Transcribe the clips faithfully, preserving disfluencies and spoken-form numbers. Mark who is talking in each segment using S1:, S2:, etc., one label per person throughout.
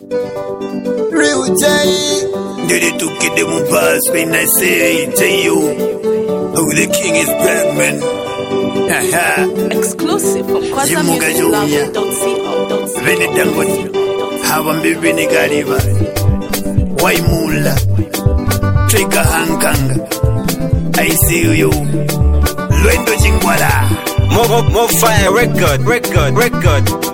S1: Real J. Did it to get them on pass when I say to you, oh, the king is back, man.
S2: Exclusive from Kwaza Music Lab dot co dot
S1: co. How I'm living Gariba. Why Mula? Trigger Hankang. I see you. Luendo Chingwala.
S3: More, more fire record, record, record.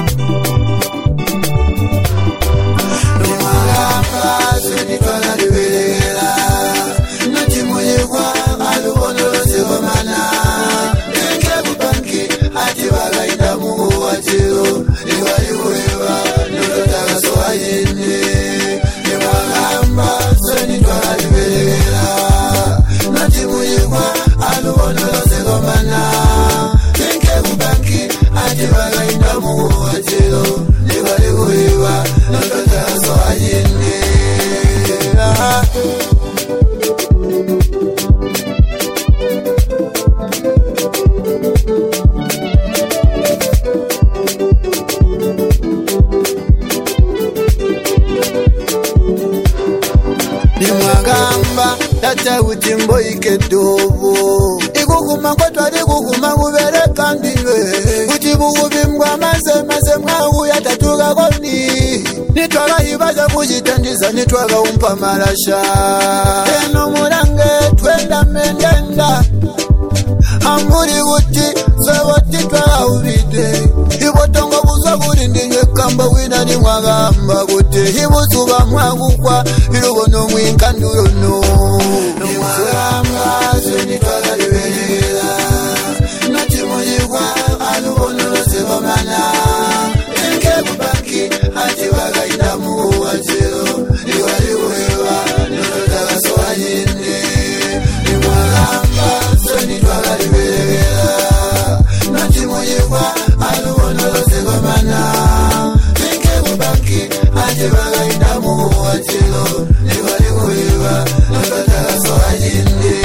S4: Tata utimbo ikedobo Iguguma kwa twari guguma gubere kandiwe Utibugu bimgwa maze maze mwahu ya tatuga goni Nitwara hibaza kujitendiza nitwara umpa marasha Eno murange twenda mendenda Amuri uti zwewoti twara ubide Ibotongo buzwa burindi nyekamba wina ni mwagamba Gute hibuzuba mwagukwa Irubono mwinkanduyo no Mwagamba zweni twara libelela Nati mojikwa alubono sebamana Enke kubaki ati waga inamu wajiro Iwali uhewa nilotaka soa jinde Mwagamba zweni twara libelela Nati mojikwa alubono sebamana Enke kubaki ati waga inamu wajiro Iwali uhewa nilotaka soa jinde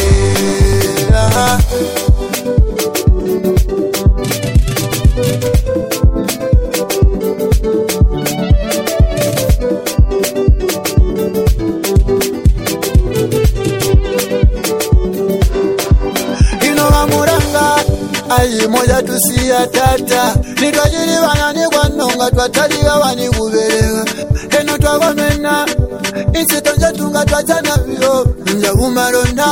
S4: Ayi moja tusiya tata Nitwajiri wanani kwa nonga Twataliga wani kubelega Eno twagomena Insi tonja tunga twachana vio Nja umaronda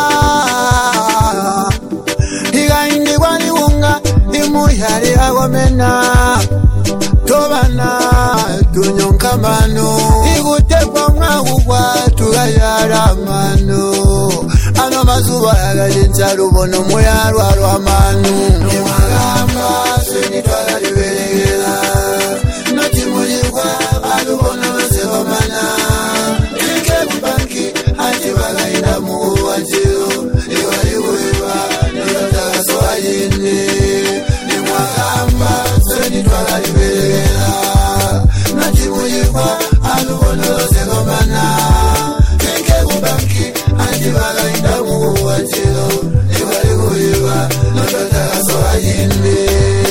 S4: Iga indi wani unga Imu yari agomena Tobana Tunyonka mano Igutekwa mwagugwa Tugayara mano Ano mazuba yagadincha rubono muyarwa rwamanu Mwagamba sweni twala libelegela Noti mujirwa alubono sebamana Ike kubanki ati baga inamu wajiro Iwali uiwa nilotaka soa jini Mwagamba sweni twala libelegela Noti mujirwa alubono sebamana Ike kubanki ati baga inamu wajiro Iwali uiwa nilotaka soa jini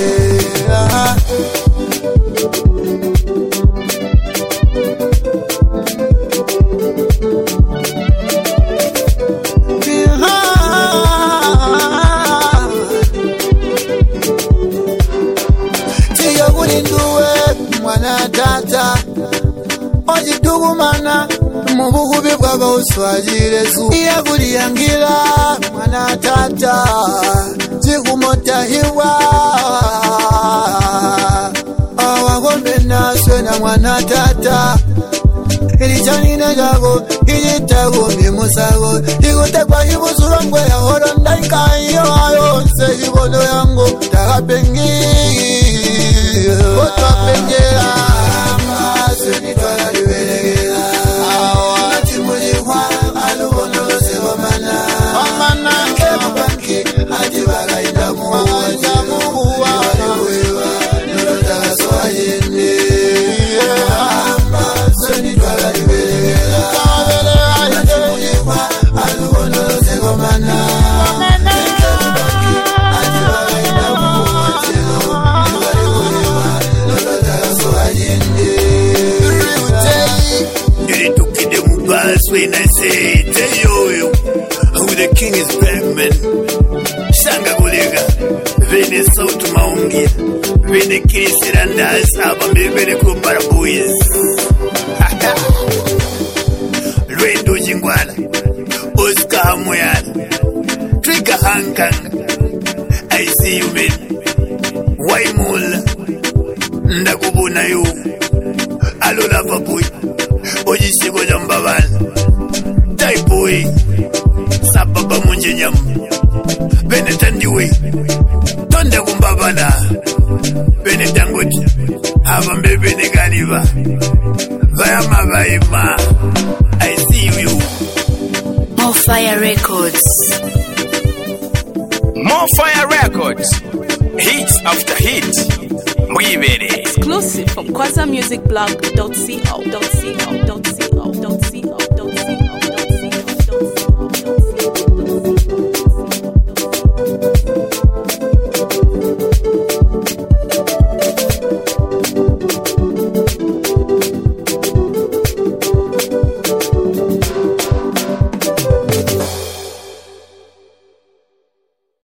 S4: Tata Ojitugumana Mubugubi bwaba uswajire zu Iya guri yangira Mwana tata Jigumota hiwa Awagombe naswe na mwana tata Ilichani nejago Ijitago mimusago Igutekwa hibusura mgwe ya horonda Ikayo ayonse hibodo yango Tagapengi Otwa penjera Sweni twala libelegela Nati mujikwa alubono sebamana Wamana kebubanki Ati baga indamu wajamu Iwali uiwa nilotaka soa jini Sweni twala libelegela Nati mujikwa alubono sebamana Kebubanki Ati baga indamu wajamu
S1: Vene sauti maungia Vene kesi randas Abambe vene kumbara boys Lwendo jingwala Oscar Hamoyala Trigger Hankang I see you man Waimula Ndakubuna yu Alola papuy Ojishiko jambabala Taipuy Sababa munje nyam Bene tandiwe Tonde kumbabala Bene tanguti Abambe bene ganiva Vayama vayima I see you
S2: More Fire Records.
S3: More Fire Records. Hits after hit. Muy bien.
S2: Exclusive from Kwaza Music Blog dot co dot za.